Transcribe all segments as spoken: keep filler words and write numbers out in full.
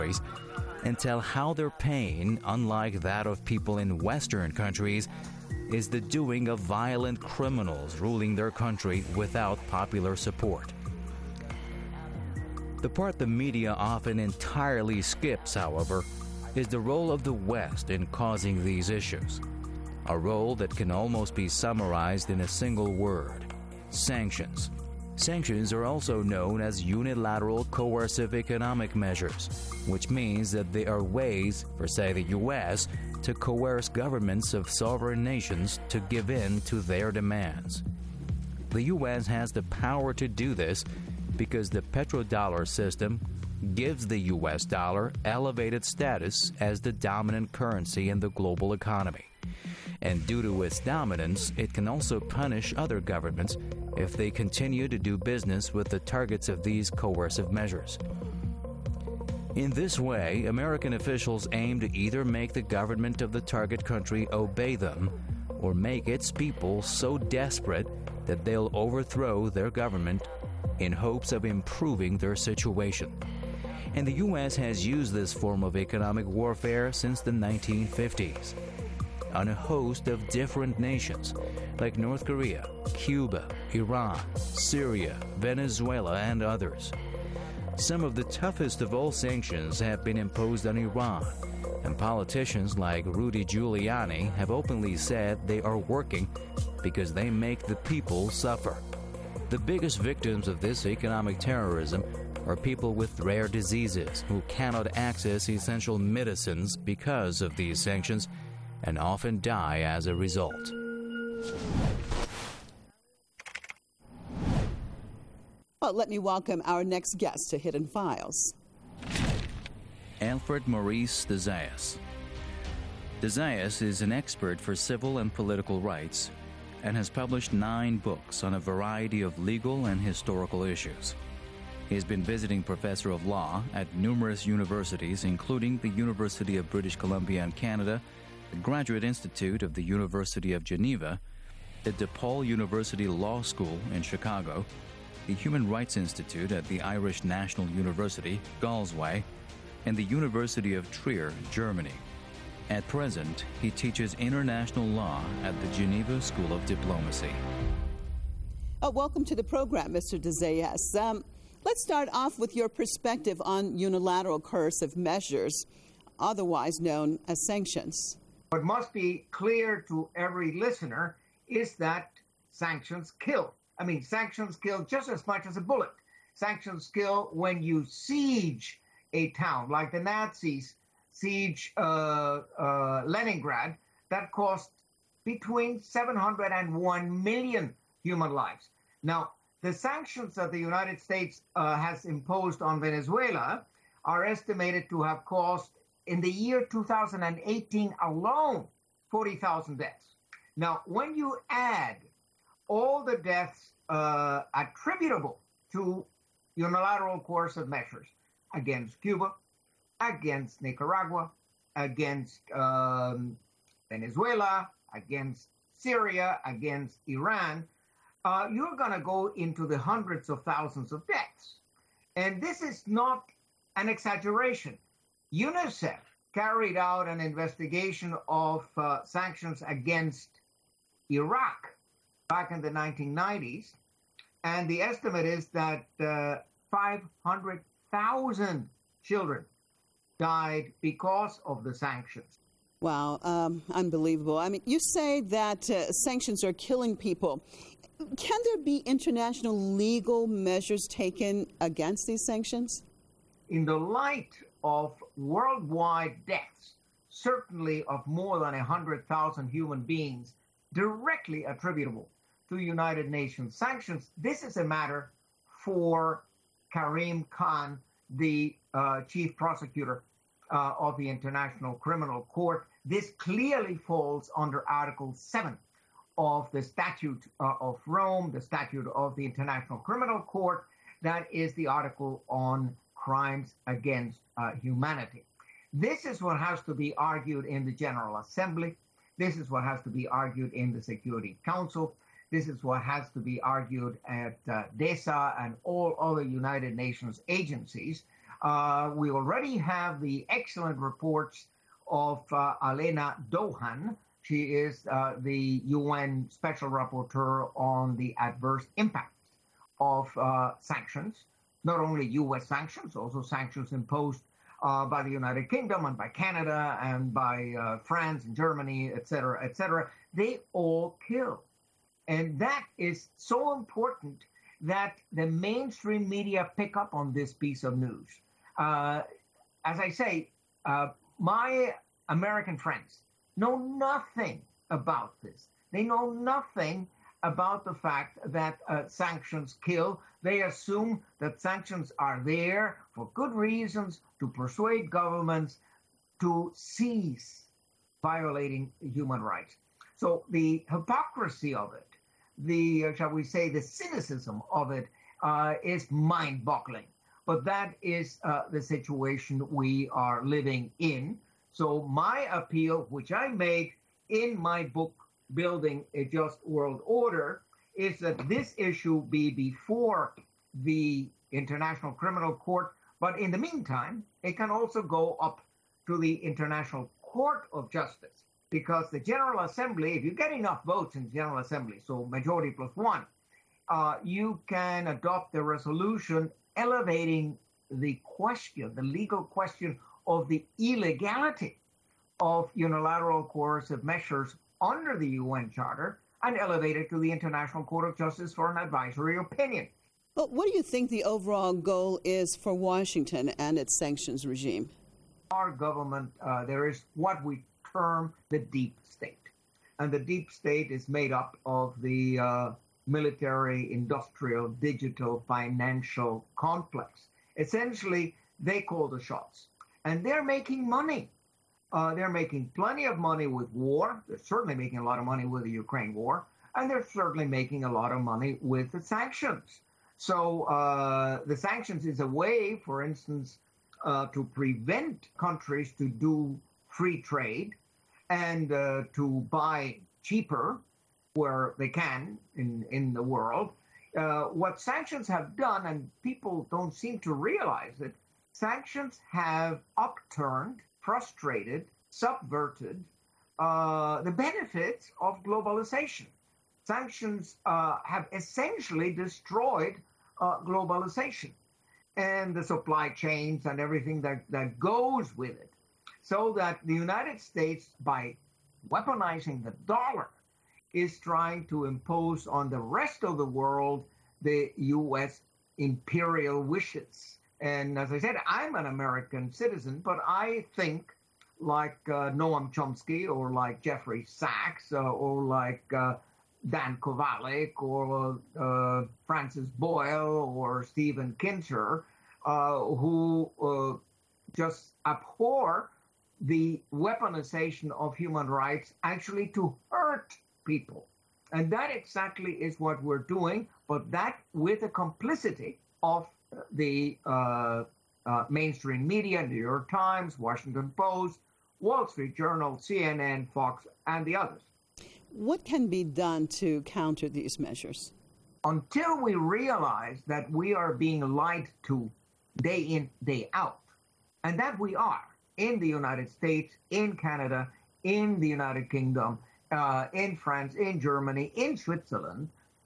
and tell how their pain, unlike that of people in Western countries, is the doing of violent criminals ruling their country without popular support. The part the media often entirely skips, however, is the role of the West in causing these issues, a role that can almost be summarized in a single word: sanctions. Sanctions are also known as unilateral coercive economic measures, which means that they are ways for, say, the U S to coerce governments of sovereign nations to give in to their demands. The U S has the power to do this because the petrodollar system gives the U S dollar elevated status as the dominant currency in the global economy. And due to its dominance, it can also punish other governments if they continue to do business with the targets of these coercive measures. In this way, American officials aim to either make the government of the target country obey them, or make its people so desperate that they'll overthrow their government in hopes of improving their situation. And the U S has used this form of economic warfare since the nineteen fifties. On a host of different nations like North Korea, Cuba, Iran, Syria, Venezuela, and others. Some of the toughest of all sanctions have been imposed on Iran, and politicians like Rudy Giuliani have openly said they are working because they make the people suffer. The biggest victims of this economic terrorism are people with rare diseases who cannot access essential medicines because of these sanctions and often die as a result. Well, let me welcome our next guest to Hidden Files. Alfred Maurice de Zayas. De Zayas is an expert for civil and political rights and has published nine books on a variety of legal and historical issues. He has been visiting professor of law at numerous universities, including the University of British Columbia in Canada, the Graduate Institute of the University of Geneva, the DePaul University Law School in Chicago, the Human Rights Institute at the Irish National University, Galway, and the University of Trier, Germany. At present, he teaches international law at the Geneva School of Diplomacy. Oh, welcome to the program, Mister de Zayas. Um, let's start off with your perspective on unilateral coercive measures, otherwise known as sanctions. What must be clear to every listener is that sanctions kill. I mean, sanctions kill just as much as a bullet. Sanctions kill when you siege a town, like the Nazis siege uh, uh, Leningrad. That cost between seven hundred and one million human lives. Now, the sanctions that the United States uh, has imposed on Venezuela are estimated to have cost, in the year two thousand eighteen alone, forty thousand deaths. Now, when you add all the deaths uh, attributable to unilateral coercive measures against Cuba, against Nicaragua, against um, Venezuela, against Syria, against Iran, uh, you're going to go into the hundreds of thousands of deaths. And this is not an exaggeration. UNICEF carried out an investigation of uh, sanctions against Iraq back in the nineteen nineties, and the estimate is that uh, five hundred thousand children died because of the sanctions. Wow, um, unbelievable. I mean, you say that uh, sanctions are killing people. Can there be international legal measures taken against these sanctions? In the light of worldwide deaths, certainly of more than one hundred thousand human beings directly attributable to United Nations sanctions, this is a matter for Karim Khan, the uh, chief prosecutor uh, of the International Criminal Court. This clearly falls under Article seven of the Statute uh, of Rome, the Statute of the International Criminal Court. That is the article on crimes against uh, humanity. This is what has to be argued in the General Assembly. This is what has to be argued in the Security Council. This is what has to be argued at uh, DESA and all other United Nations agencies. Uh, we already have the excellent reports of uh, Alena Dohan. She is uh, the U N Special Rapporteur on the adverse impact of uh, sanctions, not only U S sanctions, also sanctions imposed uh, by the United Kingdom and by Canada and by uh, France and Germany, et cetera, et cetera. They all kill. And that is so important that the mainstream media pick up on this piece of news. Uh, as I say, uh, my American friends know nothing about this. They know nothing about the fact that uh, sanctions kill. They assume that sanctions are there for good reasons to persuade governments to cease violating human rights. So the hypocrisy of it, the, uh, shall we say, the cynicism of it uh, is mind-boggling. But that is uh, the situation we are living in. So my appeal, which I made in my book, Building a Just World Order, is that this issue be before the International Criminal Court. But in the meantime, it can also go up to the International Court of Justice, because the General Assembly, if you get enough votes in the General Assembly, so majority plus one, uh, you can adopt a resolution elevating the question, the legal question of the illegality of unilateral coercive measures under the U N Charter and elevate it to the International Court of Justice for an advisory opinion. Well, what do you think the overall goal is for Washington and its sanctions regime? Our government, uh, there is what we term the deep state. And the deep state is made up of the uh, military, industrial, digital, financial complex. Essentially, they call the shots. And they're making money. Uh, they're making plenty of money with war. They're certainly making a lot of money with the Ukraine war. And they're certainly making a lot of money with the sanctions. So uh, the sanctions is a way, for instance, uh, to prevent countries to do free trade and uh, to buy cheaper where they can in, in the world. Uh, what sanctions have done, and people don't seem to realize it, sanctions have upturned, frustrated, subverted uh, the benefits of globalization. Sanctions uh, have essentially destroyed uh, globalization and the supply chains and everything that, that goes with it, so that the United States, by weaponizing the dollar, is trying to impose on the rest of the world the U S imperial wishes. And as I said, I'm an American citizen, but I think like uh, Noam Chomsky or like Jeffrey Sachs uh, or like uh, Dan Kovalik or uh, Francis Boyle or Stephen Kinzer, uh, who uh, just abhor the weaponization of human rights actually to hurt people. And that exactly is what we're doing, but that with the complicity of the uh, uh, mainstream media, New York Times, Washington Post, Wall Street Journal, C N N, Fox, and the others. What can be done to counter these measures? Until we realize that we are being lied to day in, day out, and that we are in the United States, in Canada, in the United Kingdom, uh, in France, in Germany, in Switzerland,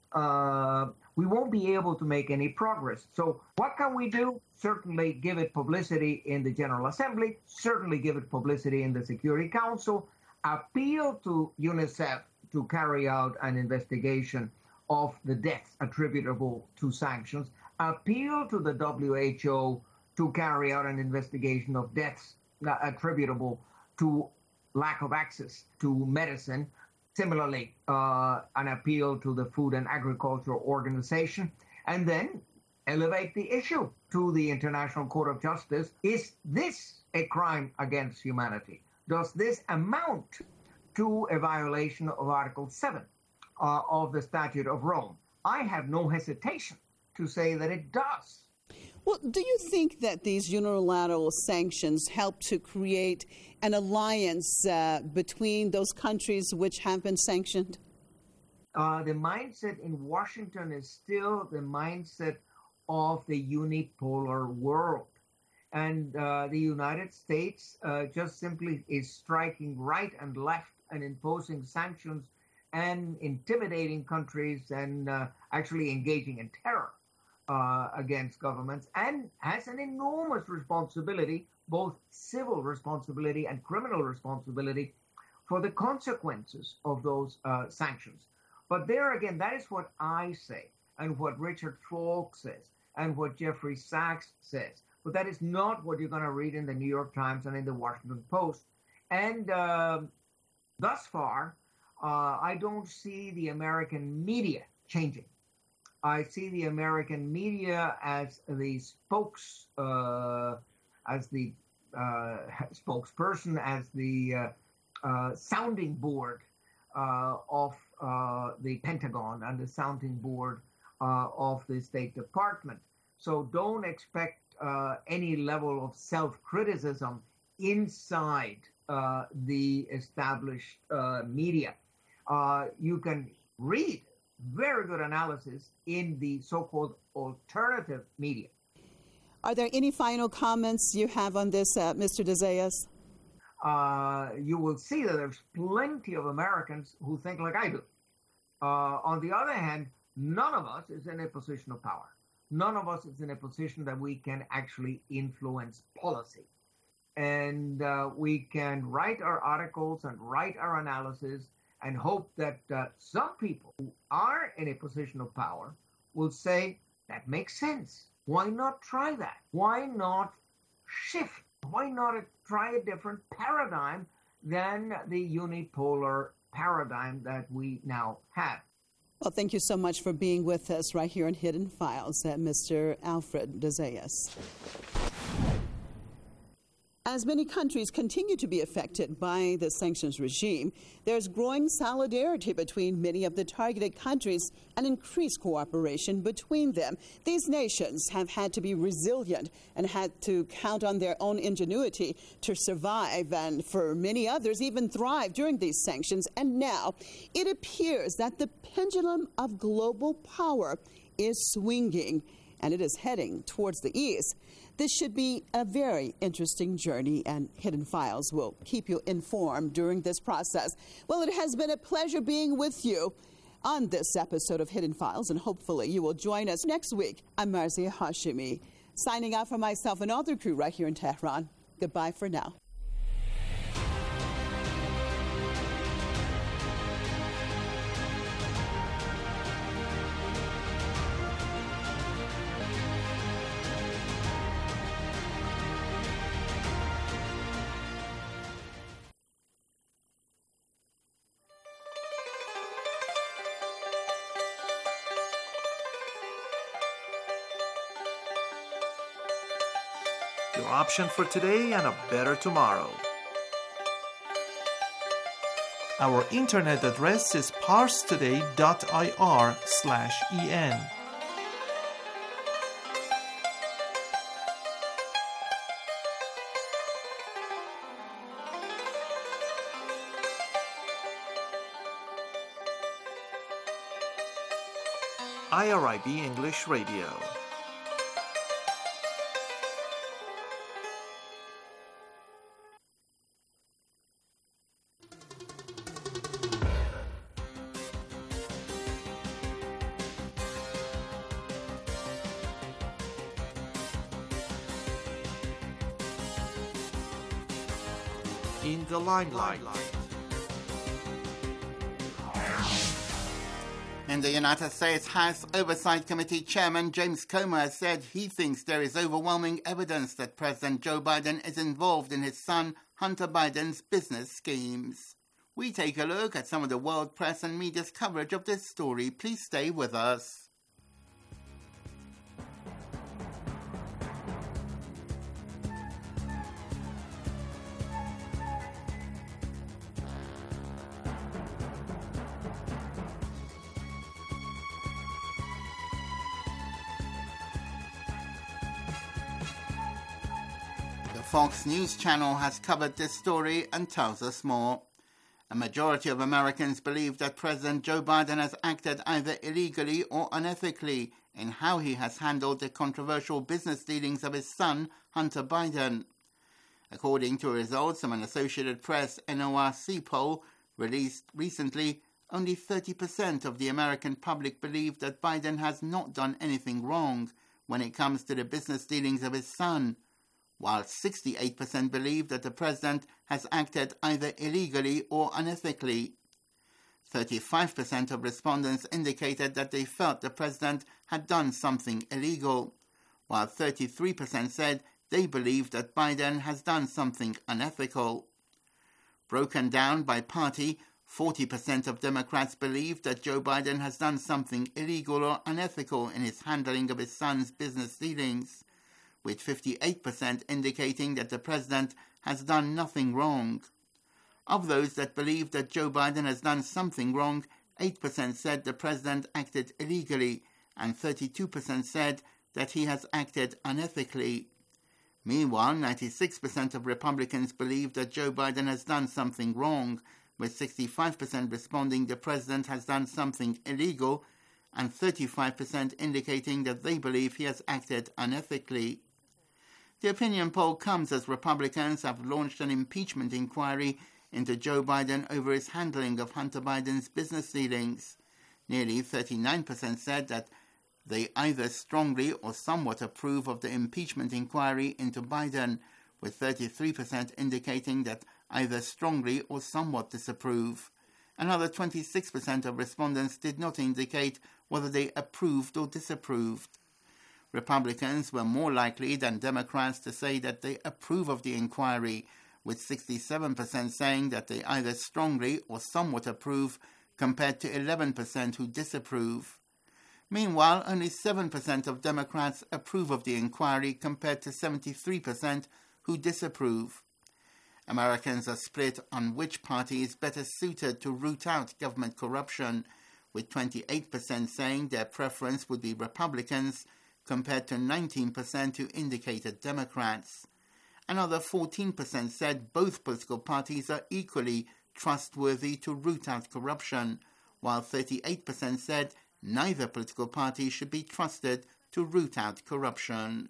uh, we won't be able to make any progress. So what can we do? Certainly give it publicity in the General Assembly, certainly give it publicity in the Security Council, appeal to UNICEF to carry out an investigation of the deaths attributable to sanctions, appeal to the W H O to carry out an investigation of deaths attributable to lack of access to medicine. Similarly, uh, an appeal to the Food and Agriculture Organization, and then elevate the issue to the International Court of Justice. Is this a crime against humanity? Does this amount to a violation of Article seven uh, of the Statute of Rome? I have no hesitation to say that it does. Well, do you think that these unilateral sanctions help to create an alliance uh, between those countries which have been sanctioned? Uh, the mindset in Washington is still the mindset of the unipolar world. And uh, the United States uh, just simply is striking right and left and imposing sanctions and intimidating countries and uh, actually engaging in terror uh, against governments, and has an enormous responsibility, both civil responsibility and criminal responsibility, for the consequences of those uh, sanctions. But there again, that is what I say, and what Richard Falk says, and what Jeffrey Sachs says. But that is not what you're going to read in the New York Times and in the Washington Post. And uh, thus far, uh, I don't see the American media changing. I see the American media as the spokes, uh, as the uh, spokesperson, as the uh, uh, sounding board uh, of uh, the Pentagon and the sounding board uh, of the State Department. So don't expect uh, any level of self-criticism inside uh, the established uh, media. Uh, you can read very good analysis in the so-called alternative media. Are there any final comments you have on this, uh, Mister DeZayas? Uh, you will see that there's plenty of Americans who think like I do. Uh, on the other hand, none of us is in a position of power. None of us is in a position that we can actually influence policy. And uh, we can write our articles and write our analysis and hope that uh, some people who are in a position of power will say, that makes sense. Why not try that? Why not shift? Why not try a different paradigm than the unipolar paradigm that we now have? Well, thank you so much for being with us right here on Hidden Files, uh, Mister Alfred DeZayas. As many countries continue to be affected by the sanctions regime, there's growing solidarity between many of the targeted countries and increased cooperation between them. These nations have had to be resilient and had to count on their own ingenuity to survive, and for many others, even thrive during these sanctions. And now it appears that the pendulum of global power is swinging, and it is heading towards the east. This should be a very interesting journey, and Hidden Files will keep you informed during this process. Well, it has been a pleasure being with you on this episode of Hidden Files, and hopefully you will join us next week. I'm Marzieh Hashimi, signing out for myself and all the crew right here in Tehran. Goodbye for now. Your option for today and a better tomorrow. Our internet address is parstoday.ir slash en. I R I B English Radio. In the limelight. In the United States House Oversight Committee Chairman James Comer said he thinks there is overwhelming evidence that President Joe Biden is involved in his son Hunter Biden's business schemes. We take a look at some of the world press and media's coverage of this story. Please stay with us. Fox News Channel has covered this story and tells us more. A majority of Americans believe that President Joe Biden has acted either illegally or unethically in how he has handled the controversial business dealings of his son, Hunter Biden. According to results from an Associated Press N O R C poll released recently, only thirty percent of the American public believe that Biden has not done anything wrong when it comes to the business dealings of his son, while sixty-eight percent believe that the president has acted either illegally or unethically. thirty-five percent of respondents indicated that they felt the president had done something illegal, while thirty-three percent said they believe that Biden has done something unethical. Broken down by party, forty percent of Democrats believe that Joe Biden has done something illegal or unethical in his handling of his son's business dealings, with fifty-eight percent indicating that the president has done nothing wrong. Of those that believe that Joe Biden has done something wrong, eight percent said the president acted illegally, and thirty-two percent said that he has acted unethically. Meanwhile, ninety-six percent of Republicans believe that Joe Biden has done something wrong, with sixty-five percent responding the president has done something illegal, and thirty-five percent indicating that they believe he has acted unethically. The opinion poll comes as Republicans have launched an impeachment inquiry into Joe Biden over his handling of Hunter Biden's business dealings. Nearly thirty-nine percent said that they either strongly or somewhat approve of the impeachment inquiry into Biden, with thirty-three percent indicating that either strongly or somewhat disapprove. Another twenty-six percent of respondents did not indicate whether they approved or disapproved. Republicans were more likely than Democrats to say that they approve of the inquiry, with sixty-seven percent saying that they either strongly or somewhat approve, compared to eleven percent who disapprove. Meanwhile, only seven percent of Democrats approve of the inquiry compared to seventy-three percent who disapprove. Americans are split on which party is better suited to root out government corruption, with twenty-eight percent saying their preference would be Republicans compared to nineteen percent who indicated Democrats. Another fourteen percent said both political parties are equally trustworthy to root out corruption, while thirty-eight percent said neither political party should be trusted to root out corruption.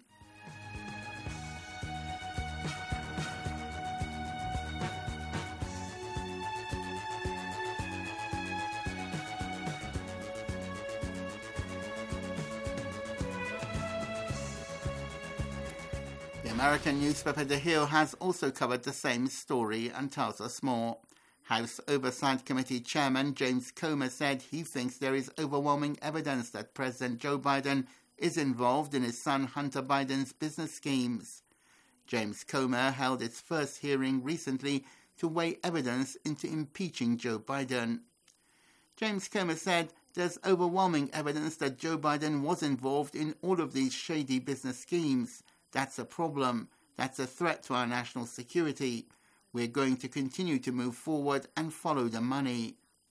The American newspaper The Hill has also covered the same story and tells us more. House Oversight Committee Chairman James Comer said he thinks there is overwhelming evidence that President Joe Biden is involved in his son Hunter Biden's business schemes. James Comer held its first hearing recently to weigh evidence into impeaching Joe Biden. James Comer said there's overwhelming evidence that Joe Biden was involved in all of these shady business schemes. That's a problem. That's a threat to our national security. We're going to continue to move forward and follow the money.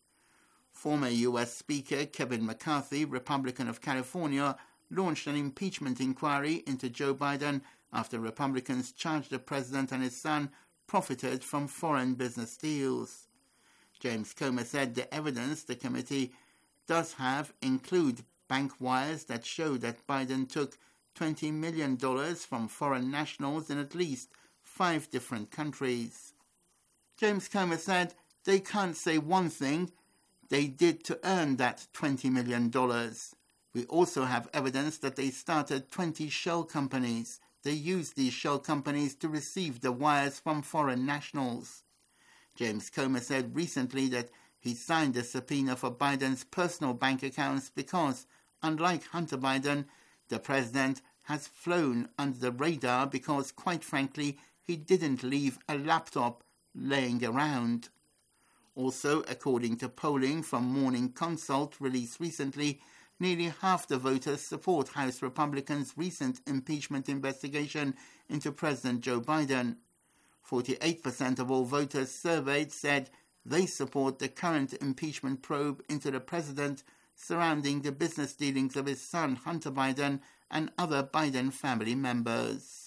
Former U S Speaker Kevin McCarthy, Republican of California, launched an impeachment inquiry into Joe Biden after Republicans charged the president and his son profited from foreign business deals. James Comer said the evidence the committee does have include bank wires that show that Biden took twenty million dollars from foreign nationals in at least five different countries. James Comer said they can't say one thing they did to earn that twenty million dollars. We also have evidence that they started twenty shell companies. They used these shell companies to receive the wires from foreign nationals. James Comer said recently that he signed a subpoena for Biden's personal bank accounts because, unlike Hunter Biden, the president has flown under the radar because, quite frankly, he didn't leave a laptop laying around. Also, according to polling from Morning Consult released recently, nearly half the voters support House Republicans' recent impeachment investigation into President Joe Biden. forty-eight percent of all voters surveyed said they support the current impeachment probe into the president surrounding the business dealings of his son Hunter Biden and other Biden family members.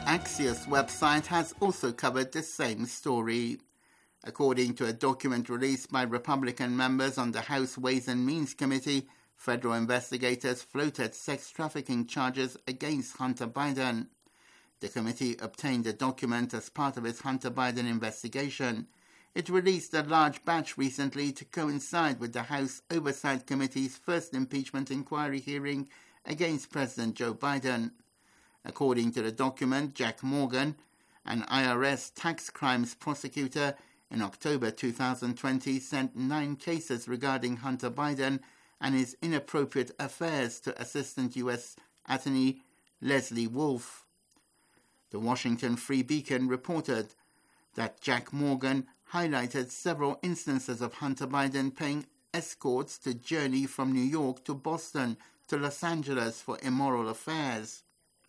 Axios website has also covered the same story. According to a document released by Republican members on the House Ways and Means Committee, federal investigators floated sex trafficking charges against Hunter Biden. The committee obtained the document as part of its Hunter Biden investigation. It released a large batch recently to coincide with the House Oversight Committee's first impeachment inquiry hearing against President Joe Biden. According to the document, Jack Morgan, an I R S tax crimes prosecutor, in October two thousand twenty sent nine cases regarding Hunter Biden and his inappropriate affairs to Assistant U S Attorney Leslie Wolf. The Washington Free Beacon reported that Jack Morgan highlighted several instances of Hunter Biden paying escorts to journey from New York to Boston to Los Angeles for immoral affairs.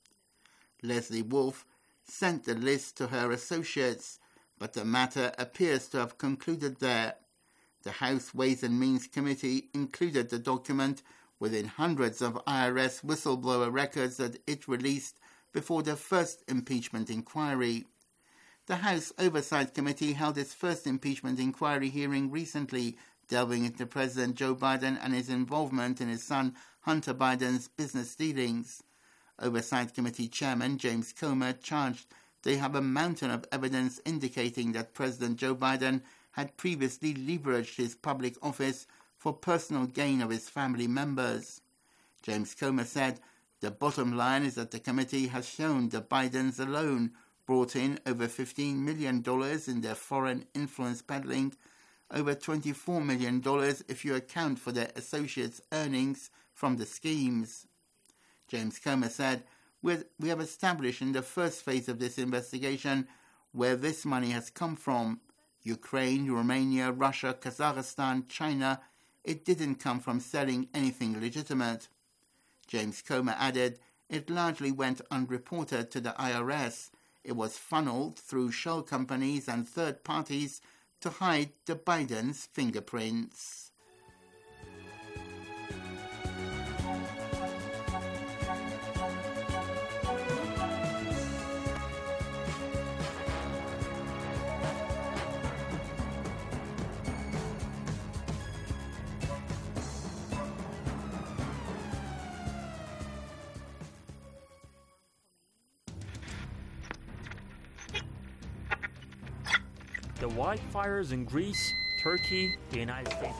Leslie Wolf sent the list to her associates, but the matter appears to have concluded there. The House Ways and Means Committee included the document within hundreds of I R S whistleblower records that it released before the first impeachment inquiry. The House Oversight Committee held its first impeachment inquiry hearing recently, delving into President Joe Biden and his involvement in his son Hunter Biden's business dealings. Oversight Committee Chairman James Comer charged they have a mountain of evidence indicating that President Joe Biden had previously leveraged his public office for personal gain of his family members. James Comer said, "The bottom line is that the committee has shown the Bidens alone brought in over fifteen million dollars in their foreign influence peddling, over twenty-four million dollars if you account for their associates' earnings from the schemes." James Comer said, "We have established in the first phase of this investigation where this money has come from. Ukraine, Romania, Russia, Kazakhstan, China. It didn't come from selling anything legitimate." James Comer added, "It largely went unreported to the I R S. It was funneled through shell companies and third parties to hide the Biden's fingerprints." The wildfires in Greece, Turkey, the United States.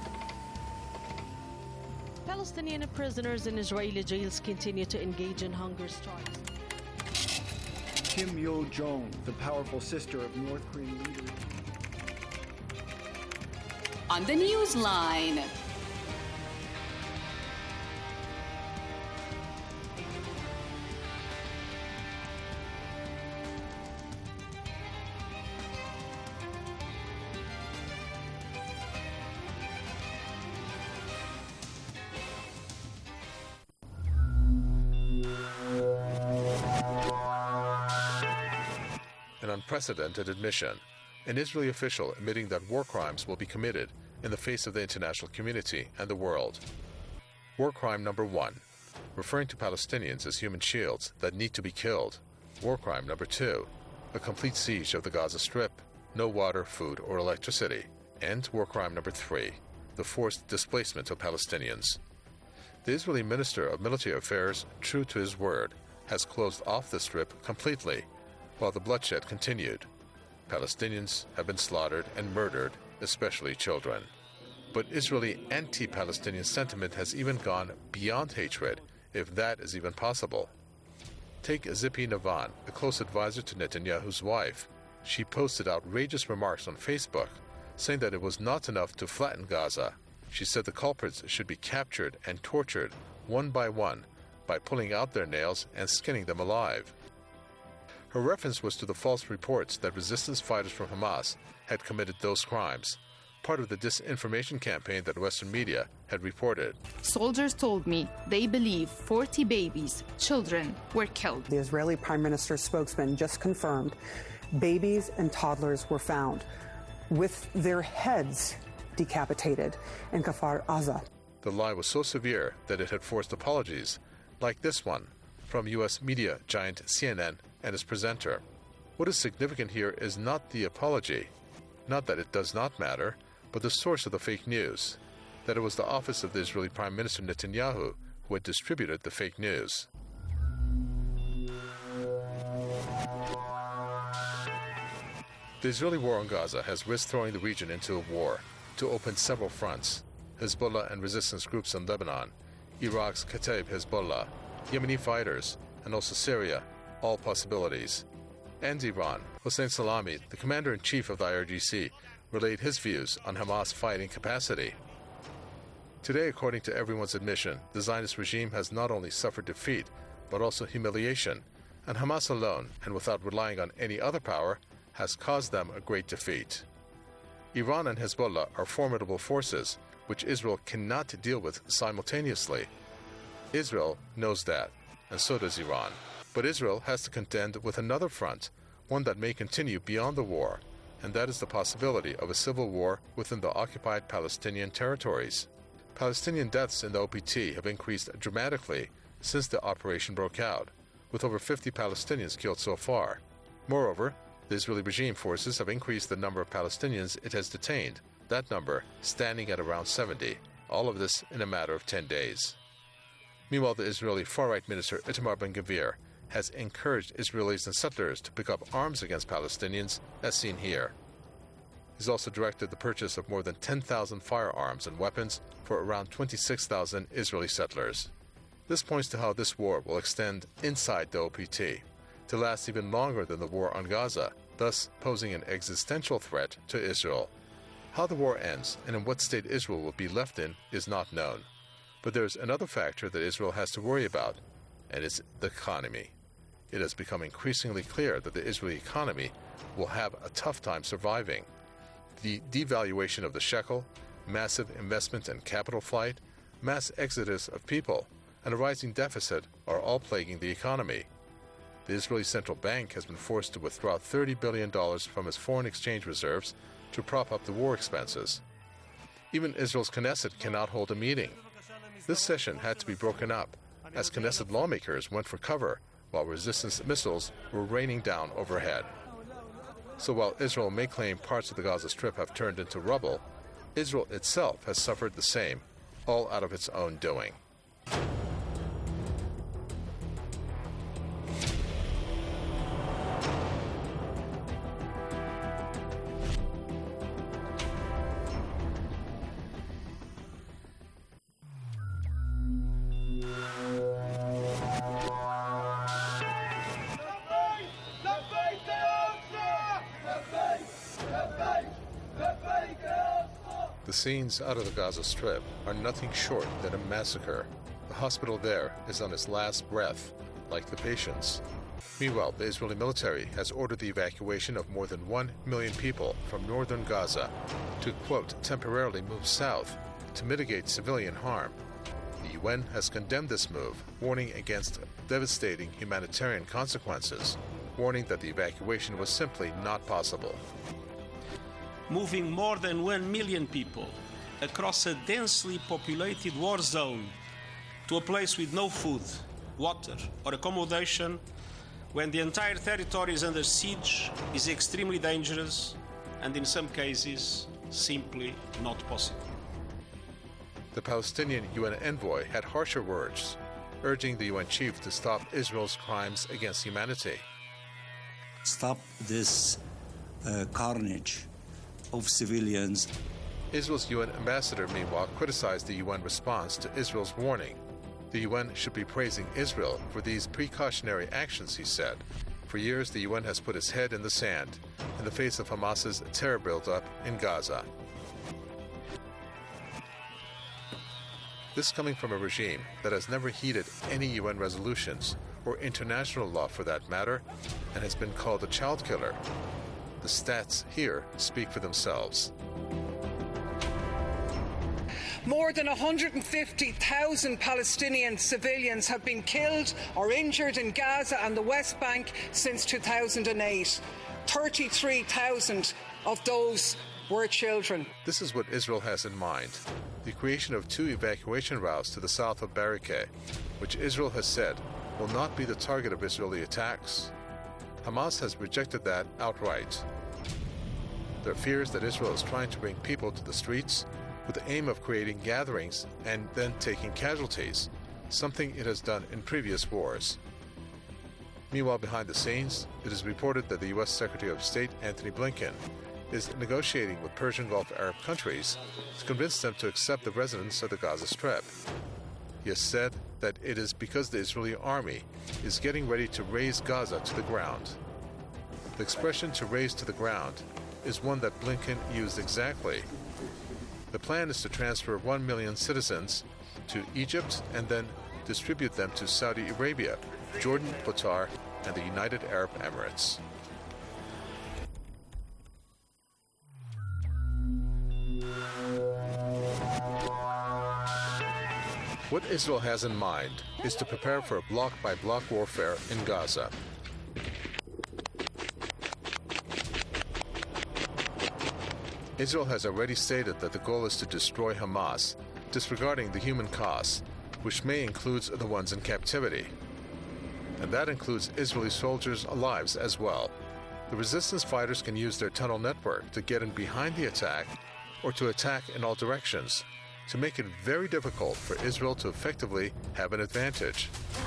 Palestinian prisoners in Israeli jails continue to engage in hunger strikes. Kim Yo-jong, the powerful sister of North Korean leader. On the Newsline. An unprecedented admission. An Israeli official admitting that war crimes will be committed in the face of the international community and the world. War crime number one, referring to Palestinians as human shields that need to be killed. War crime number two, a complete siege of the Gaza Strip, no water, food, or electricity. And war crime number three, the forced displacement of Palestinians. The Israeli Minister of Military Affairs, true to his word, has closed off the Strip completely, while the bloodshed continued. Palestinians have been slaughtered and murdered, especially children. But Israeli anti-Palestinian sentiment has even gone beyond hatred, if that is even possible. Take Zippy Navan, a close advisor to Netanyahu's wife. She posted outrageous remarks on Facebook, saying that it was not enough to flatten Gaza. She said the culprits should be captured and tortured, one by one, by pulling out their nails and skinning them alive. Her reference was to the false reports that resistance fighters from Hamas had committed those crimes, part of the disinformation campaign that Western media had reported. Soldiers told me they believe forty babies, children, were killed. The Israeli Prime Minister's spokesman just confirmed babies and toddlers were found with their heads decapitated in Kfar Aza. The lie was so severe that it had forced apologies, like this one from U S media giant C N N and its presenter. What is significant here is not the apology, not that it does not matter, but the source of the fake news, that it was the office of the Israeli Prime Minister Netanyahu who had distributed the fake news. The Israeli war on Gaza has risked throwing the region into a war to open several fronts: Hezbollah and resistance groups in Lebanon, Iraq's Kataib Hezbollah, Yemeni fighters, and also Syria, all possibilities. And Iran. Hossein Salami, the commander-in-chief of the I R G C, relayed his views on Hamas' fighting capacity. Today, according to everyone's admission, the Zionist regime has not only suffered defeat, but also humiliation, and Hamas alone, and without relying on any other power, has caused them a great defeat. Iran and Hezbollah are formidable forces, which Israel cannot deal with simultaneously. Israel knows that, and so does Iran. But Israel has to contend with another front, one that may continue beyond the war, and that is the possibility of a civil war within the occupied Palestinian territories. Palestinian deaths in the O P T have increased dramatically since the operation broke out, with over fifty Palestinians killed so far. Moreover, the Israeli regime forces have increased the number of Palestinians it has detained, that number standing at around seventy, all of this in a matter of ten days. Meanwhile, the Israeli far-right minister Itamar Ben-Gvir has encouraged Israelis and settlers to pick up arms against Palestinians, as seen here. He's also directed the purchase of more than ten thousand firearms and weapons for around twenty-six thousand Israeli settlers. This points to how this war will extend inside the O P T, to last even longer than the war on Gaza, thus posing an existential threat to Israel. How the war ends and in what state Israel will be left in is not known. But there's another factor that Israel has to worry about, and it's the economy. It has become increasingly clear that the Israeli economy will have a tough time surviving. The devaluation of the shekel, massive investment and capital flight, mass exodus of people, and a rising deficit are all plaguing the economy. The Israeli Central Bank has been forced to withdraw thirty billion dollars from its foreign exchange reserves to prop up the war expenses. Even Israel's Knesset cannot hold a meeting. This session had to be broken up, as Knesset lawmakers went for cover while resistance missiles were raining down overhead. So while Israel may claim parts of the Gaza Strip have turned into rubble, Israel itself has suffered the same, all out of its own doing. The scenes out of the Gaza Strip are nothing short than a massacre. The hospital there is on its last breath, like the patients. Meanwhile, the Israeli military has ordered the evacuation of more than one million people from northern Gaza to, quote, temporarily move south to mitigate civilian harm. The U N has condemned this move, warning against devastating humanitarian consequences, warning that the evacuation was simply not possible. Moving more than one million people across a densely populated war zone to a place with no food, water, or accommodation when the entire territory is under siege is extremely dangerous and in some cases simply not possible. The Palestinian U N envoy had harsher words, urging the U N chief to stop Israel's crimes against humanity. Stop this uh, carnage of civilians. Israel's U N ambassador, meanwhile, criticized the U N response to Israel's warning. The U N should be praising Israel for these precautionary actions, he said. For years, the U N has put its head in the sand in the face of Hamas's terror buildup in Gaza. This coming from a regime that has never heeded any U N resolutions, or international law for that matter, and has been called a child killer. The stats here speak for themselves. More than one hundred fifty thousand Palestinian civilians have been killed or injured in Gaza and the West Bank since two thousand eight. thirty-three thousand of those were children. This is what Israel has in mind: the creation of two evacuation routes to the south of Barakeh, which Israel has said will not be the target of Israeli attacks. Hamas has rejected that outright. There are fears that Israel is trying to bring people to the streets with the aim of creating gatherings and then taking casualties, something it has done in previous wars. Meanwhile, behind the scenes, it is reported that the U S Secretary of State Antony Blinken is negotiating with Persian Gulf Arab countries to convince them to accept the residents of the Gaza Strip. He has said that it is because the Israeli army is getting ready to raze Gaza to the ground. The expression "to raze to the ground" is one that Blinken used exactly. The plan is to transfer one million citizens to Egypt and then distribute them to Saudi Arabia, Jordan, Qatar, and the United Arab Emirates. What Israel has in mind is to prepare for a block-by-block warfare in Gaza. Israel has already stated that the goal is to destroy Hamas, disregarding the human costs, which may include the ones in captivity. And that includes Israeli soldiers' lives as well. The resistance fighters can use their tunnel network to get in behind the attack or to attack in all directions, to make it very difficult for Israel to effectively have an advantage.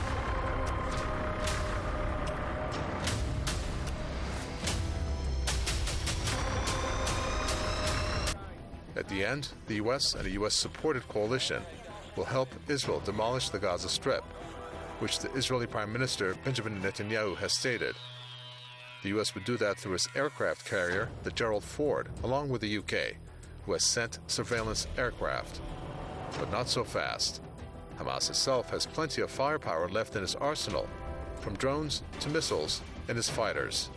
At the end, the U S and a U S-supported coalition will help Israel demolish the Gaza Strip, which the Israeli Prime Minister Benjamin Netanyahu has stated. The U S would do that through its aircraft carrier, the Gerald Ford, along with the U K, who has sent surveillance aircraft. But not so fast. Hamas itself has plenty of firepower left in its arsenal, from drones to missiles and its fighters.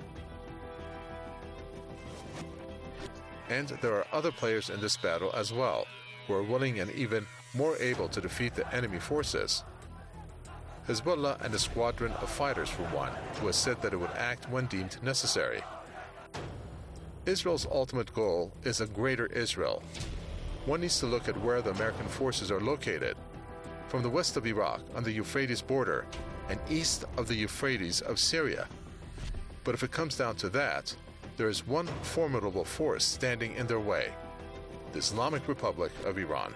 And there are other players in this battle as well, who are willing and even more able to defeat the enemy forces. Hezbollah and a squadron of fighters, for one, who has said that it would act when deemed necessary. Israel's ultimate goal is a greater Israel. One needs to look at where the American forces are located, from the west of Iraq on the Euphrates border and east of the Euphrates of Syria. But if it comes down to that, there is one formidable force standing in their way: the Islamic Republic of Iran.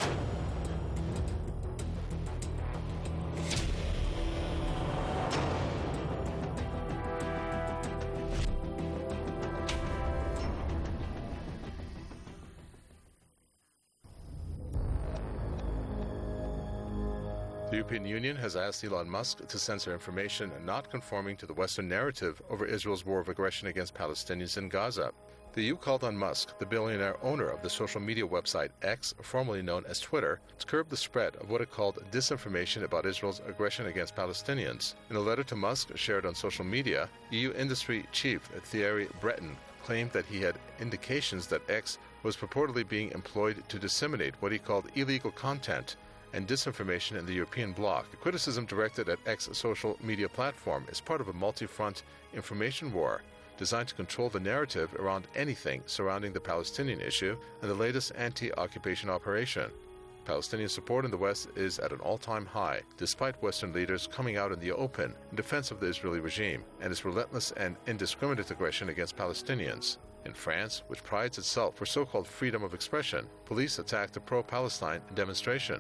The European Union has asked Elon Musk to censor information not conforming to the Western narrative over Israel's war of aggression against Palestinians in Gaza. The E U called on Musk, the billionaire owner of the social media website X, formerly known as Twitter, to curb the spread of what it called disinformation about Israel's aggression against Palestinians. In a letter to Musk shared on social media, E U industry chief Thierry Breton claimed that he had indications that X was purportedly being employed to disseminate what he called illegal content and disinformation in the European bloc. The criticism directed at X's social media platform is part of a multi-front information war designed to control the narrative around anything surrounding the Palestinian issue and the latest anti-occupation operation. Palestinian support in the West is at an all-time high, despite Western leaders coming out in the open in defense of the Israeli regime and its relentless and indiscriminate aggression against Palestinians. In France, which prides itself for so-called freedom of expression, police attacked a pro-Palestine demonstration.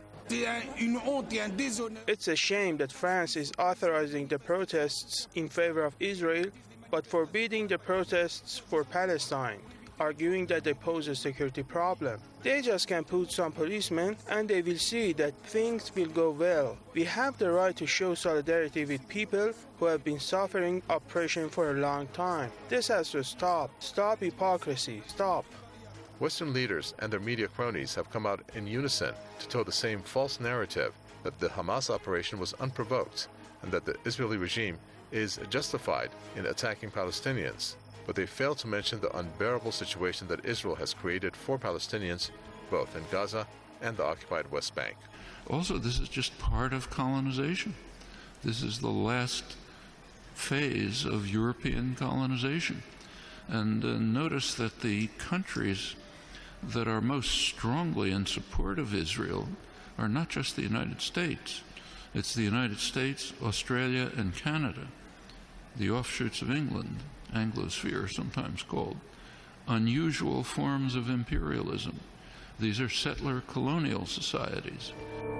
It's a shame that France is authorizing the protests in favor of Israel, but forbidding the protests for Palestine, arguing that they pose a security problem. They just can put some policemen and they will see that things will go well. We have the right to show solidarity with people who have been suffering oppression for a long time. This has to stop. Stop hypocrisy. Stop. Western leaders and their media cronies have come out in unison to tell the same false narrative that the Hamas operation was unprovoked and that the Israeli regime is justified in attacking Palestinians. But they fail to mention the unbearable situation that Israel has created for Palestinians, both in Gaza and the occupied West Bank. Also, this is just part of colonization. This is the last phase of European colonization. And uh, notice that the countries that are most strongly in support of Israel are not just the United States. It's the United States, Australia, and Canada. the offshoots of England, Anglosphere sometimes called, unusual forms of imperialism. These are settler colonial societies.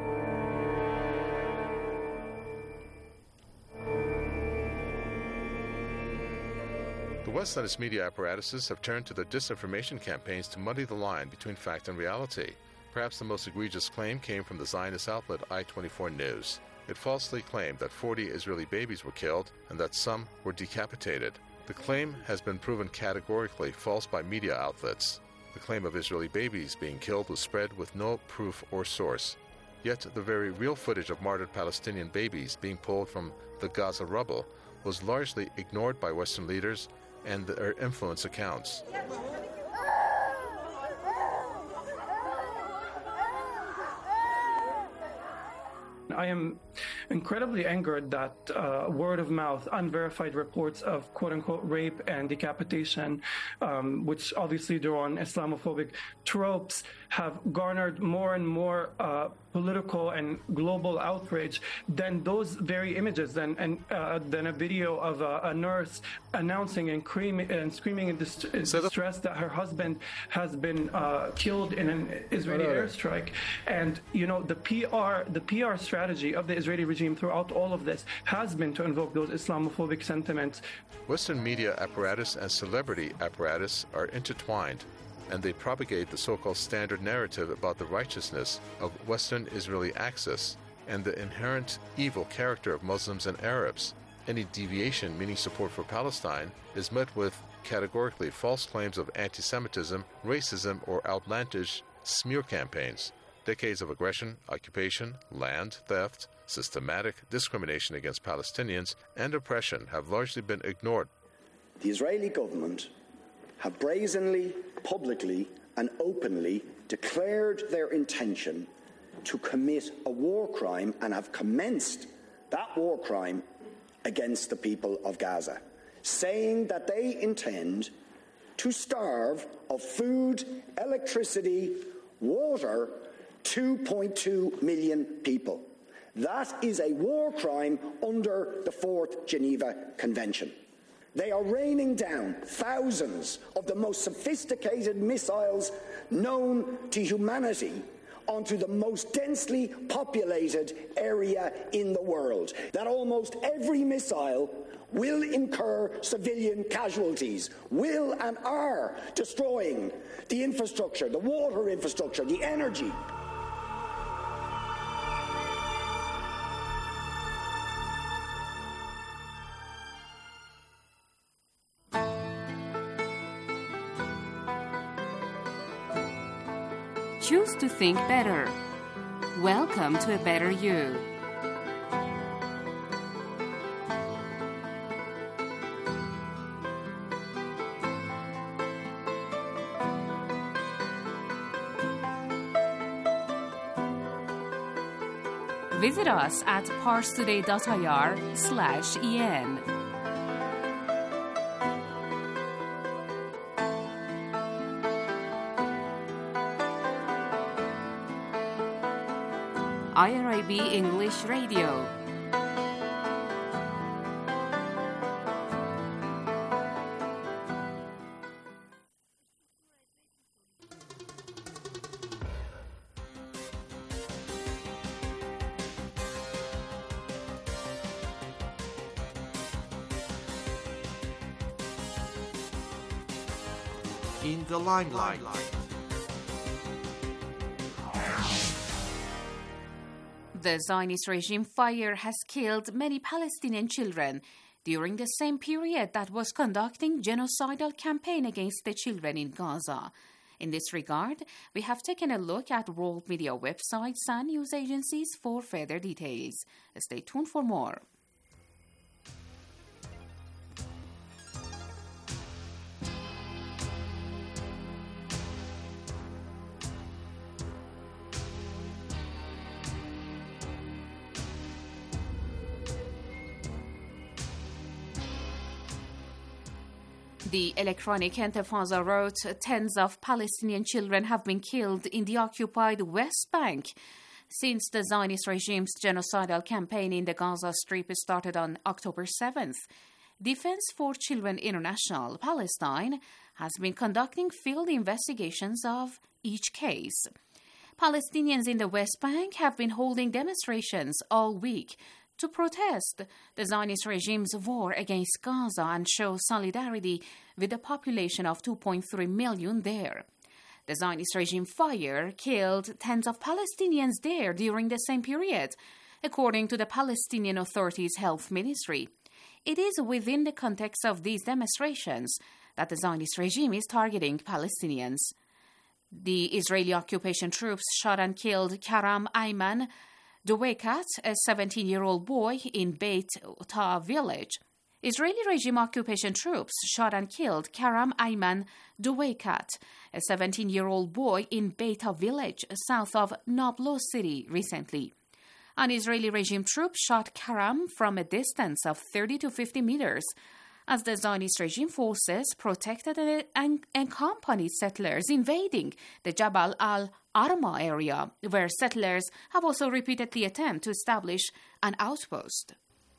The West and its media apparatuses have turned to their disinformation campaigns to muddy the line between fact and reality. Perhaps the most egregious claim came from the Zionist outlet I twenty-four News. It falsely claimed that forty Israeli babies were killed and that some were decapitated. The claim has been proven categorically false by media outlets. The claim of Israeli babies being killed was spread with no proof or source. Yet the very real footage of martyred Palestinian babies being pulled from the Gaza rubble was largely ignored by Western leaders and their influence accounts. I am incredibly angered that uh, word-of-mouth, unverified reports of quote-unquote rape and decapitation, um, which obviously draw on Islamophobic tropes, have garnered more and more uh, political and global outrage than those very images, than, and, uh, than a video of a, a nurse announcing and, cream, and screaming in, dist- in distress that her husband has been uh, killed in an Israeli airstrike. And, you know, the P R, the P R strategy of the Israeli regime throughout all of this has been to invoke those Islamophobic sentiments. Western media apparatus and celebrity apparatus are intertwined, and they propagate the so-called standard narrative about the righteousness of Western Israeli axis and the inherent evil character of Muslims and Arabs. Any deviation, meaning support for Palestine, is met with categorically false claims of anti-Semitism, racism, or outlandish smear campaigns. Decades of aggression, occupation, land theft, systematic discrimination against Palestinians, and oppression have largely been ignored. The Israeli government have brazenly, publicly, and openly declared their intention to commit a war crime and have commenced that war crime against the people of Gaza, saying that they intend to starve of food, electricity, water, two point two million people. That is a war crime under the Fourth Geneva Convention. They are raining down thousands of the most sophisticated missiles known to humanity onto the most densely populated area in the world. That almost every missile will incur civilian casualties, will and are destroying the infrastructure, the water infrastructure, the energy. Choose to think better. Welcome to a better you. Visit us at parstoday.ir slash en. I R I B English Radio. In the limelight. The Zionist regime fire has killed many Palestinian children during the same period that was conducting genocidal campaign against the children in Gaza. In this regard, we have taken a look at world media websites and news agencies for further details. Stay tuned for more. The Electronic Intifada wrote, tens of Palestinian children have been killed in the occupied West Bank since the Zionist regime's genocidal campaign in the Gaza Strip started on October seventh. Defense for Children International Palestine has been conducting field investigations of each case. Palestinians in the West Bank have been holding demonstrations all week to protest the Zionist regime's war against Gaza and show solidarity with the population of two point three million there. The Zionist regime fire killed tens of Palestinians there during the same period, according to the Palestinian Authority's health ministry. It is within the context of these demonstrations that the Zionist regime is targeting Palestinians. The Israeli occupation troops shot and killed Karam Ayman Duwekat, a seventeen-year-old boy in Beit Ta village. Israeli regime occupation troops shot and killed Karam Ayman Duwekat, a seventeen-year-old boy in Beit Ta village south of Nablus city recently. An Israeli regime troop shot Karam from a distance of thirty to fifty meters as the Zionist regime forces protected and accompanied settlers invading the Jabal al-Arma area, where settlers have also repeatedly attempted to establish an outpost.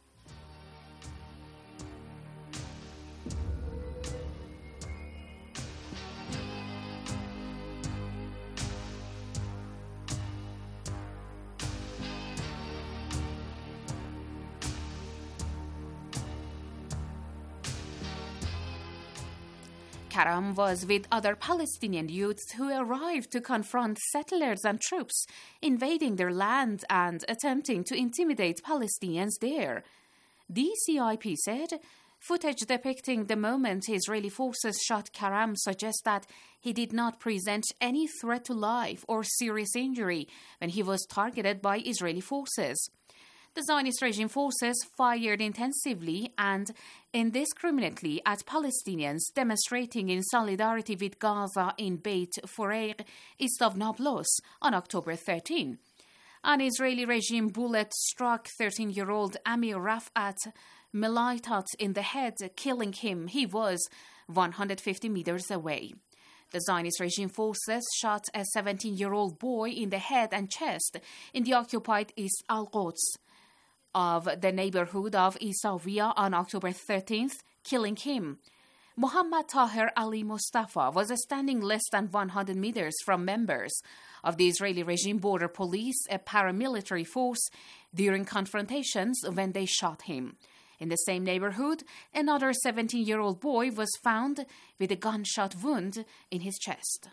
Karam was with other Palestinian youths who arrived to confront settlers and troops invading their land and attempting to intimidate Palestinians there. D C I P said footage depicting the moment Israeli forces shot Karam suggests that he did not present any threat to life or serious injury when he was targeted by Israeli forces. The Zionist regime forces fired intensively and indiscriminately at Palestinians demonstrating in solidarity with Gaza in Beit Fureir, east of Nablus, on October thirteenth. An Israeli regime bullet struck thirteen-year-old Amir Rafat Melaitat in the head, killing him. He was one hundred fifty meters away. The Zionist regime forces shot a seventeen-year-old boy in the head and chest in the occupied East Al-Quds of the neighborhood of Isawiyah on October thirteenth, killing him. Muhammad Taher Ali Mustafa was standing less than one hundred meters from members of the Israeli regime border police, a paramilitary force, during confrontations when they shot him. In the same neighborhood, another seventeen-year-old boy was found with a gunshot wound in his chest.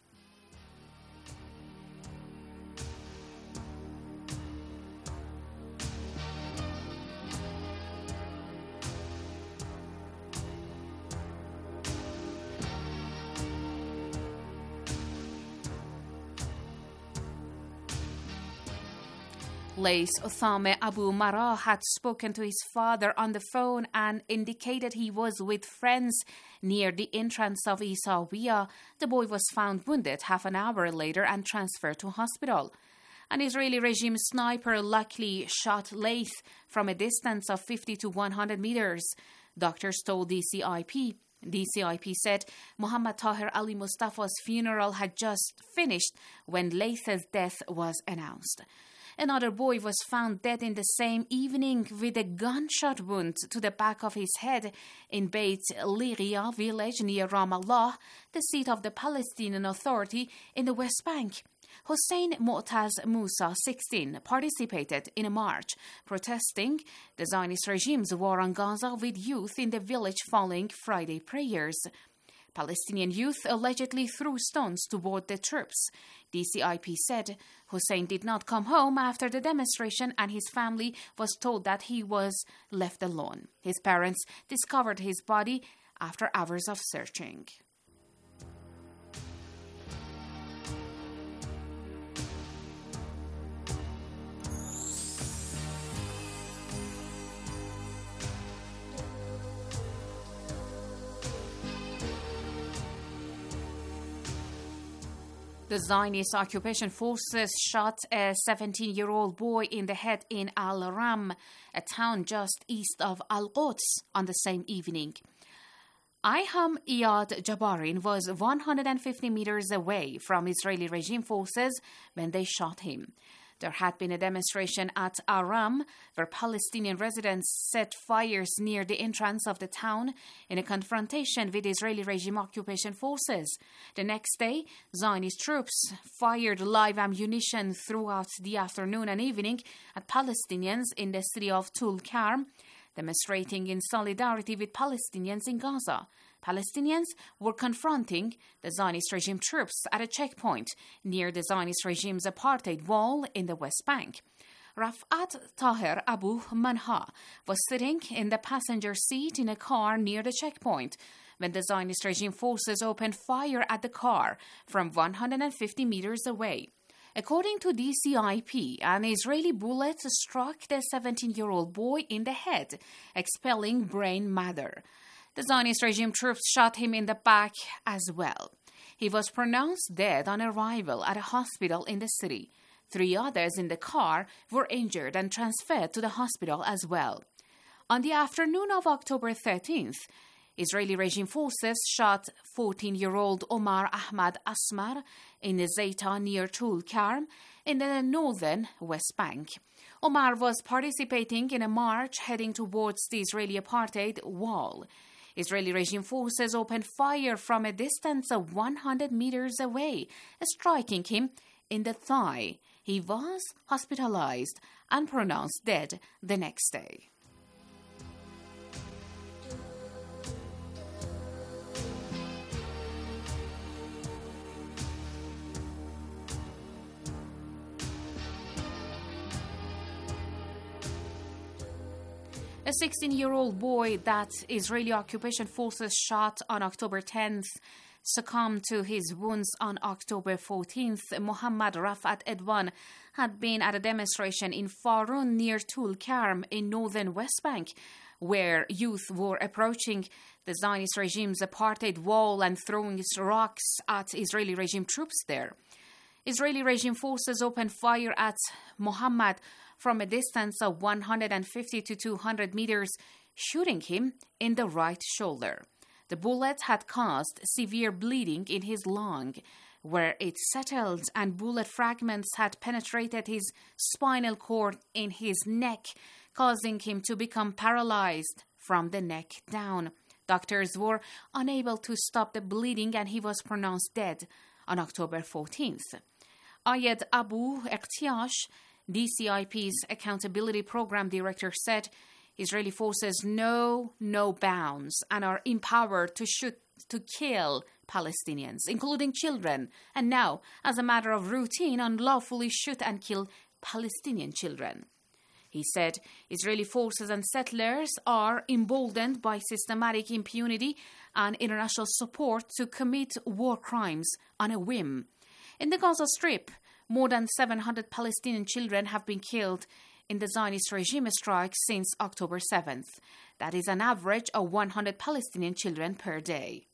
Lays Othame Abu Marah had spoken to his father on the phone and indicated he was with friends near the entrance of Isawiyah. The boy was found wounded half an hour later and transferred to hospital. An Israeli regime sniper luckily shot Laith from a distance of fifty to one hundred meters, doctors told D C I P. D C I P said Muhammad Taher Ali Mustafa's funeral had just finished when Laith's death was announced. Another boy was found dead in the same evening with a gunshot wound to the back of his head in Beit Liria village near Ramallah, the seat of the Palestinian Authority in the West Bank. Hussein Mu'taz Musa, sixteen, participated in a march protesting the Zionist regime's war on Gaza with youth in the village following Friday prayers. Palestinian youth allegedly threw stones toward the troops. D C I P said Hussein did not come home after the demonstration and his family was told that he was left alone. His parents discovered his body after hours of searching. The Zionist occupation forces shot a seventeen-year-old boy in the head in Al-Ram, a town just east of Al-Quds, on the same evening. Iham Iyad Jabarin was one hundred fifty meters away from Israeli regime forces when they shot him. There had been a demonstration at Aram, where Palestinian residents set fires near the entrance of the town in a confrontation with Israeli regime occupation forces. The next day, Zionist troops fired live ammunition throughout the afternoon and evening at Palestinians in the city of Tulkarm, demonstrating in solidarity with Palestinians in Gaza. Palestinians were confronting the Zionist regime troops at a checkpoint near the Zionist regime's apartheid wall in the West Bank. Rafat Taher Abu Manha was sitting in the passenger seat in a car near the checkpoint when the Zionist regime forces opened fire at the car from one hundred fifty meters away. According to D C I P, an Israeli bullet struck the seventeen-year-old boy in the head, expelling brain matter. The Zionist regime troops shot him in the back as well. He was pronounced dead on arrival at a hospital in the city. Three others in the car were injured and transferred to the hospital as well. On the afternoon of October thirteenth, Israeli regime forces shot fourteen-year-old Omar Ahmad Asmar in Zayta near Tulkarm in the northern West Bank. Omar was participating in a march heading towards the Israeli apartheid wall. Israeli regime forces opened fire from a distance of one hundred meters away, striking him in the thigh. He was hospitalized and pronounced dead the next day. A sixteen-year-old boy that Israeli occupation forces shot on October tenth succumbed to his wounds on October fourteenth. Mohammad Rafat Edwan had been at a demonstration in Farun near Tulkarm in northern West Bank, where youth were approaching the Zionist regime's apartheid wall and throwing rocks at Israeli regime troops there. Israeli regime forces opened fire at Mohammad from a distance of one hundred fifty to two hundred meters, shooting him in the right shoulder. The bullet had caused severe bleeding in his lung, where it settled, and bullet fragments had penetrated his spinal cord in his neck, causing him to become paralyzed from the neck down. Doctors were unable to stop the bleeding, and he was pronounced dead on October fourteenth. Ayed Abu Ektiash, D C I P's Accountability Program Director, said Israeli forces know no bounds and are empowered to shoot, to kill Palestinians, including children, and now, as a matter of routine, unlawfully shoot and kill Palestinian children. He said Israeli forces and settlers are emboldened by systematic impunity and international support to commit war crimes on a whim. In the Gaza Strip, more than seven hundred Palestinian children have been killed in the Zionist regime strikes since October seventh. That is an average of one hundred Palestinian children per day.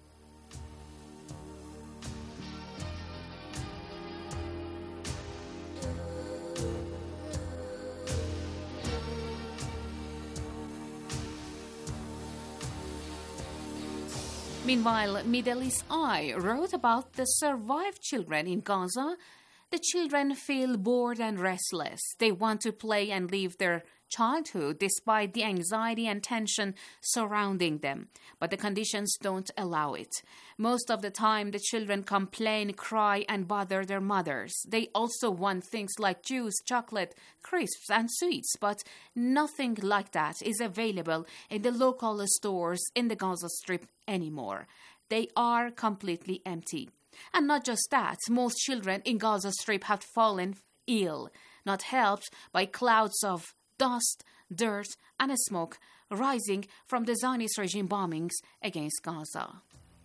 Meanwhile, Middle East Eye wrote about the survived children in Gaza. The children feel bored and restless. They want to play and live their childhood despite the anxiety and tension surrounding them, but the conditions don't allow it. Most of the time, the children complain, cry, and bother their mothers. They also want things like juice, chocolate, crisps, and sweets, but nothing like that is available in the local stores in the Gaza Strip anymore. They are completely empty. And not just that, most children in Gaza Strip have fallen ill, not helped by clouds of dust, dirt, and smoke rising from the Zionist regime bombings against Gaza.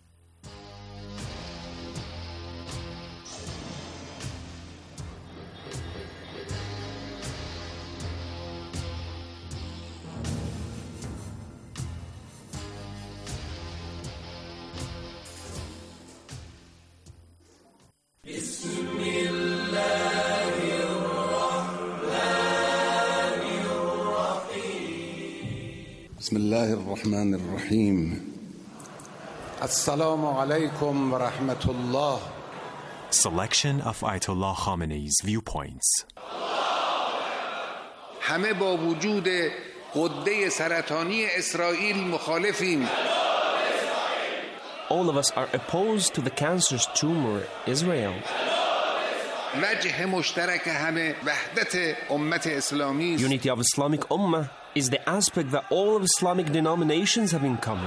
بسم الله الرحمن الرحيم السلام عليكم ورحمة الله Selection of Ayatollah Khamenei's viewpoints. همه با وجود غده سرطانی اسرائیل مخالفیم. All of us are opposed to the cancerous tumor, Israel. وجه مشترک همه وحدت امت اسلامی. Unity of Islamic Ummah is the aspect that all of Islamic denominations have in common.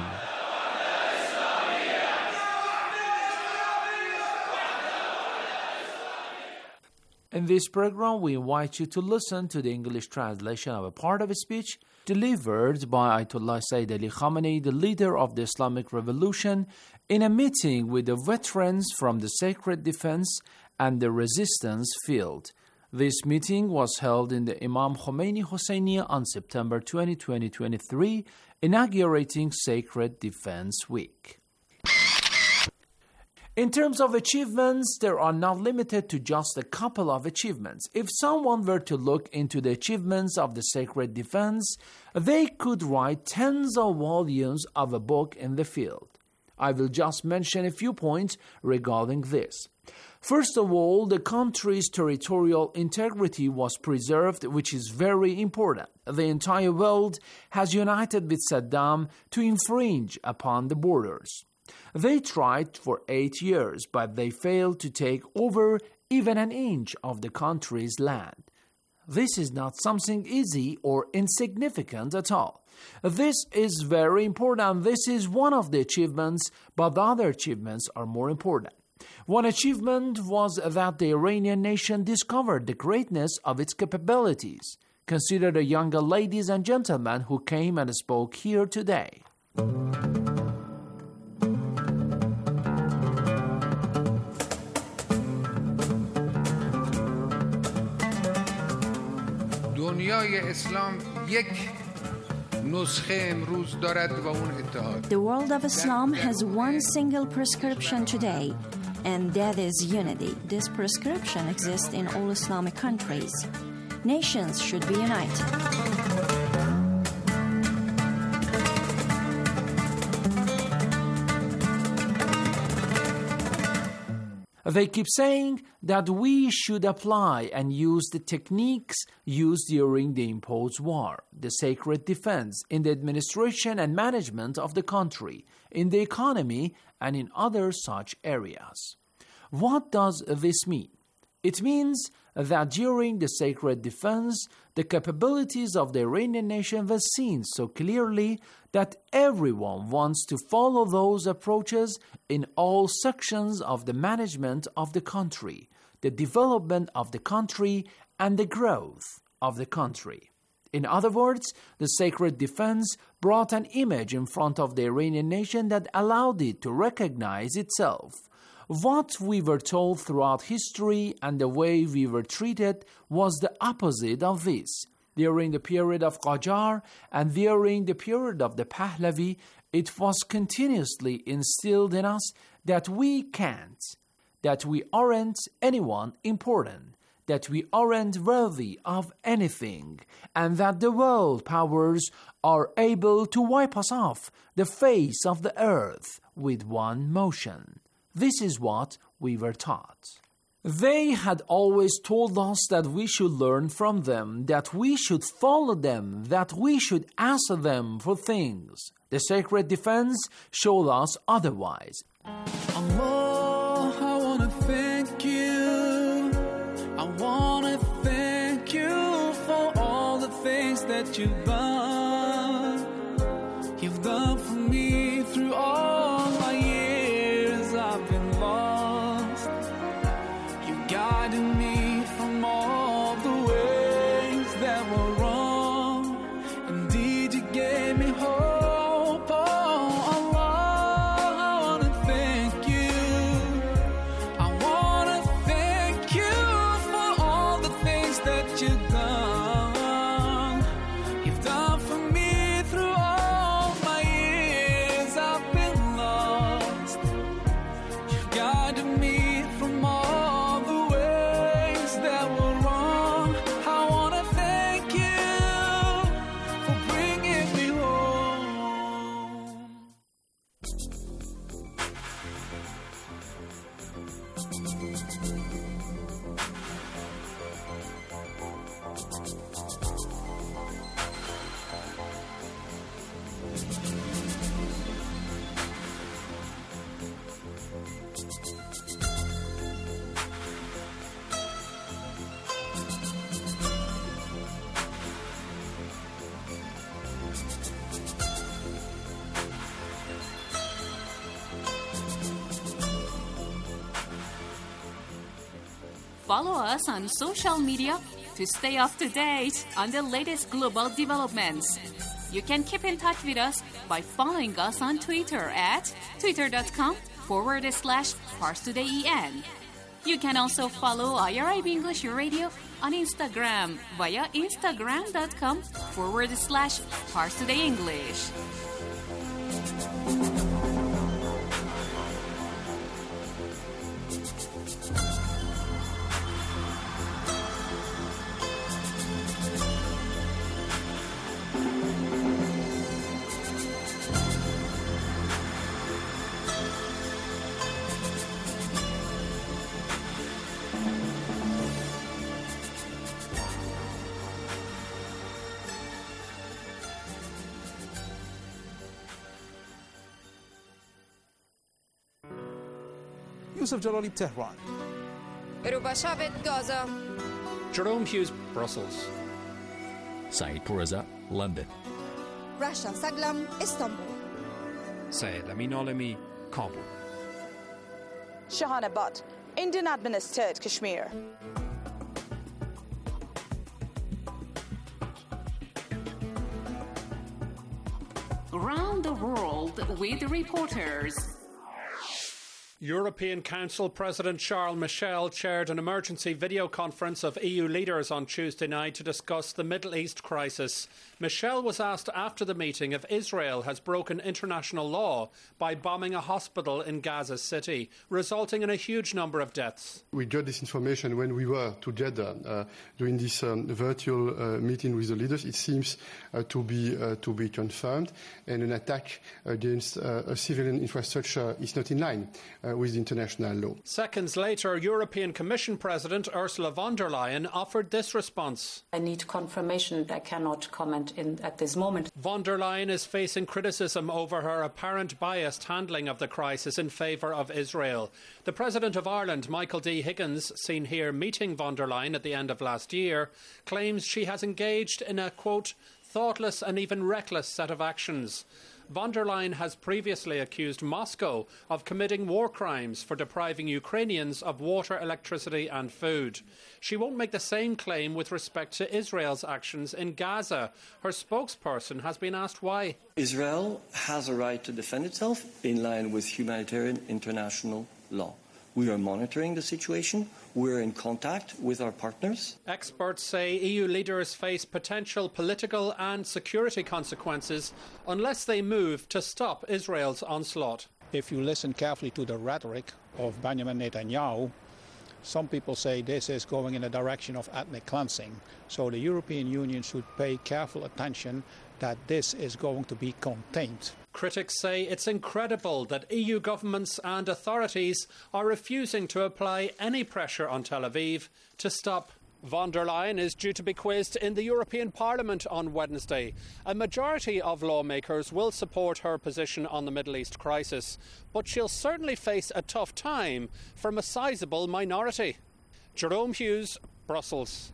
In this program, we invite you to listen to the English translation of a part of a speech delivered by Ayatollah Sayyid Ali Khamenei, the leader of the Islamic Revolution, in a meeting with the veterans from the Sacred Defense and the Resistance field. This meeting was held in the Imam Khomeini Hosseiniya on September twentieth, twenty twenty-three, inaugurating Sacred Defense Week. In terms of achievements, they are not limited to just a couple of achievements. If someone were to look into the achievements of the Sacred Defense, they could write tens of volumes of a book in the field. I will just mention a few points regarding this. First of all, the country's territorial integrity was preserved, which is very important. The entire world has united with Saddam to infringe upon the borders. They tried for eight years, but they failed to take over even an inch of the country's land. This is not something easy or insignificant at all. This is very important. This is one of the achievements, but the other achievements are more important. One achievement was that the Iranian nation discovered the greatness of its capabilities. Consider the younger ladies and gentlemen who came and spoke here today. دنیای اسلام یک نسخه امروز دارد و اون اتحاد. The world of Islam has one single prescription today, and that is unity. This prescription exists in all Islamic countries. Nations should be united. They keep saying that we should apply and use the techniques used during the imposed war, the sacred defense, in the administration and management of the country, in the economy, and in other such areas. What does this mean? It means that during the sacred defense, the capabilities of the Iranian nation were seen so clearly that everyone wants to follow those approaches in all sections of the management of the country, the development of the country, and the growth of the country. In other words, the sacred defense brought an image in front of the Iranian nation that allowed it to recognize itself. What we were told throughout history and the way we were treated was the opposite of this. During the period of Qajar and during the period of the Pahlavi, it was continuously instilled in us that we can't, that we aren't anyone important, that we aren't worthy of anything, and that the world powers are able to wipe us off the face of the earth with one motion. This is what we were taught. They had always told us that we should learn from them, that we should follow them, that we should ask them for things. The sacred defense showed us otherwise. Allah, I want to thank you. I want to thank you for all the things that you've done. You've done for me through all my years I've been lost. You guided me from all the ways that were wrong. Indeed, you gave me hope. Oh, Allah, I want to thank you. I want to thank you for all the things that you've done. You've done for me through all my years. Follow us on social media to stay up to date on the latest global developments. You can keep in touch with us by following us on Twitter at twitter.com forward slash ParsTodayEN. You can also follow I R I B English Radio on Instagram via instagram.com forward slash ParsTodayEnglish. Yusuf Jalali, Tehran. Rubashavit, Gaza. Jerome Hughes, Brussels. Saeed Pourreza, London. Rasha Saglam, Istanbul. Saeed Amin Alemi, Kabul. Shahana Butt, Indian administered Kashmir. Around the world with reporters. European Council President Charles Michel chaired an emergency video conference of E U leaders on Tuesday night to discuss the Middle East crisis. Michel was asked after the meeting if Israel has broken international law by bombing a hospital in Gaza City, resulting in a huge number of deaths. We got this information when we were together uh, during this um, virtual uh, meeting with the leaders. It seems uh, to be uh, to be confirmed, and an attack against uh, a civilian infrastructure is not in line Uh, with international law. Seconds later, European Commission President Ursula von der Leyen offered this response. I need confirmation. I cannot comment in, at this moment. Von der Leyen is facing criticism over her apparent biased handling of the crisis in favour of Israel. The President of Ireland, Michael D. Higgins, seen here meeting von der Leyen at the end of last year, claims she has engaged in a, quote, thoughtless and even reckless set of actions. Von der Leyen has previously accused Moscow of committing war crimes for depriving Ukrainians of water, electricity and food. She won't make the same claim with respect to Israel's actions in Gaza. Her spokesperson has been asked why. Israel has a right to defend itself in line with humanitarian international law. We are monitoring the situation. We're in contact with our partners. Experts say E U leaders face potential political and security consequences unless they move to stop Israel's onslaught. If you listen carefully to the rhetoric of Benjamin Netanyahu, some people say this is going in the direction of ethnic cleansing. So the European Union should pay careful attention that this is going to be contained. Critics say it's incredible that E U governments and authorities are refusing to apply any pressure on Tel Aviv to stop. Von der Leyen is due to be quizzed in the European Parliament on Wednesday. A majority of lawmakers will support her position on the Middle East crisis, but she'll certainly face a tough time from a sizable minority. Jerome Hughes, Brussels.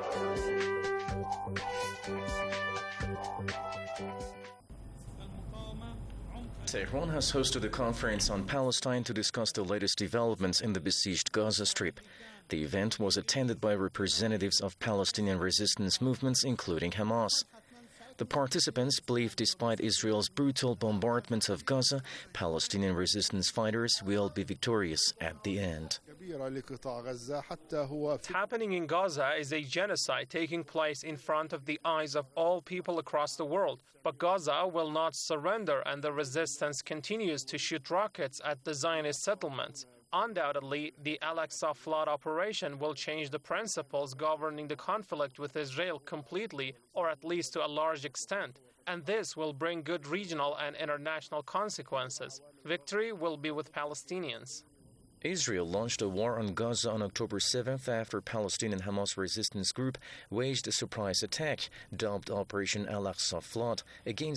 Tehran has hosted a conference on Palestine to discuss the latest developments in the besieged Gaza Strip. The event was attended by representatives of Palestinian resistance movements, including Hamas. The participants believe despite Israel's brutal bombardment of Gaza, Palestinian resistance fighters will be victorious at the end. What's happening in Gaza is a genocide taking place in front of the eyes of all people across the world. But Gaza will not surrender, and the resistance continues to shoot rockets at the Zionist settlements. Undoubtedly, the Al-Aqsa flood operation will change the principles governing the conflict with Israel completely, or at least to a large extent. And this will bring good regional and international consequences. Victory will be with Palestinians. Israel launched a war on Gaza on October seventh after Palestinian Hamas resistance group waged a surprise attack, dubbed Operation Al-Aqsa Flood, against